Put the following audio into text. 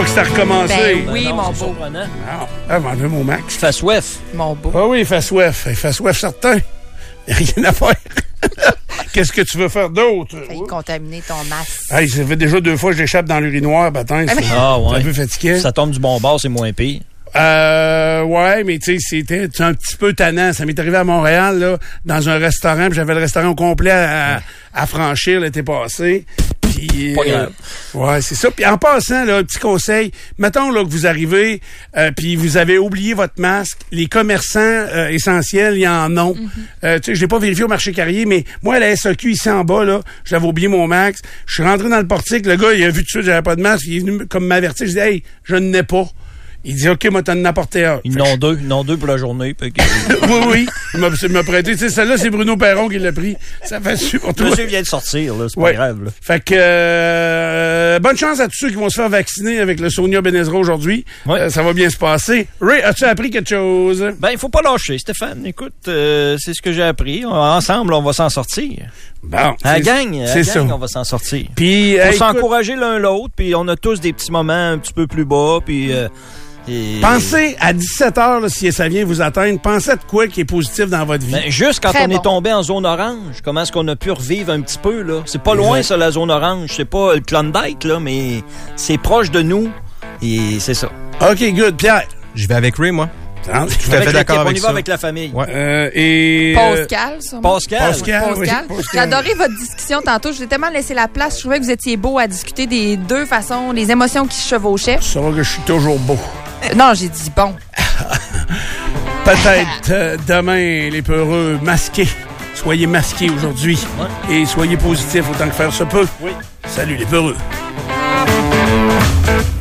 que c'est recommencé. Ben oui, Non, mon c'est beau. surprenant. Non. Ah, m'en veux mon Max. Fais soif. Mon beau. Ah oui, il fait soif. Il fait soif certain. Il n'y a rien à faire. Qu'est-ce que tu veux faire d'autre? Failli contaminer ton masque. Hey, ça fait déjà 2 fois que je l'échappe dans l'urinoir, bâton. C'est Ah, ouais. un peu fatigué. Ça tombe du bon bord, c'est moins pire. Ouais, mais tu sais, c'était un petit peu tannant. Ça m'est arrivé à Montréal, là, dans un restaurant, puis j'avais le restaurant au complet à franchir l'été passé. Puis, Pas grave. Ouais, c'est ça. Puis en passant, là, un petit conseil, mettons là que vous arrivez, puis vous avez oublié votre masque, les commerçants essentiels, il y en ont. Tu sais, je l'ai pas vérifié au marché Carrier, mais moi, à la SAQ, ici en bas, là, j'avais oublié mon masque. Je suis rentré dans le portique, le gars, il a vu tout de suite, j'avais pas de masque, il est venu comme m'avertir. Je dis, hey, je n'en ai pas. Il dit, OK, moi, t'en as apporté un. Ils n'ont deux pour la journée. Oui. Il m'a prêté. Tu sais, celle-là, c'est Bruno Perron qui l'a pris. Ça fait super pour toi. Monsieur vient de sortir, là. C'est Ouais. pas grave, là. Fait que, bonne chance à tous ceux qui vont se faire vacciner avec le Sonia Benezra aujourd'hui. Ouais. Ça va bien se passer. Ray, as-tu appris quelque chose? Ben, il faut pas lâcher, Stéphane. Écoute, c'est ce que j'ai appris. Ensemble, on va s'en sortir. Bon. À la gang, ça. on va s'en sortir. Puis, Pour écoute, s'encourager l'un l'autre, puis on a tous des petits moments un petit peu plus bas, puis... pensez à 17h, là, si ça vient vous atteindre, pensez à de quoi qui est positif dans votre vie. Ben, juste quand Très on bon. est tombé en zone orange, comment est-ce qu'on a pu revivre un petit peu, là? C'est pas loin, ça, la zone orange. C'est pas le Klondike, là, mais c'est proche de nous. Et c'est ça. OK, good. Pierre. Je vais avec Ray, moi. Tout à fait Avec d'accord l'équipe, on avec y va ça. avec la famille. Ouais. Et... Pascal, ça. Pascal. Pascal. oui, Pascal. J'ai adoré votre discussion tantôt. Je vous ai tellement laissé la place. Je trouvais que vous étiez beau à discuter des deux façons, les émotions qui se chevauchaient. Tu sauras que je suis toujours beau. Non, j'ai dit bon. Peut-être demain, les peureux masqués. Soyez masqués aujourd'hui. Et soyez positifs autant que faire se peut. Oui. Salut les peureux.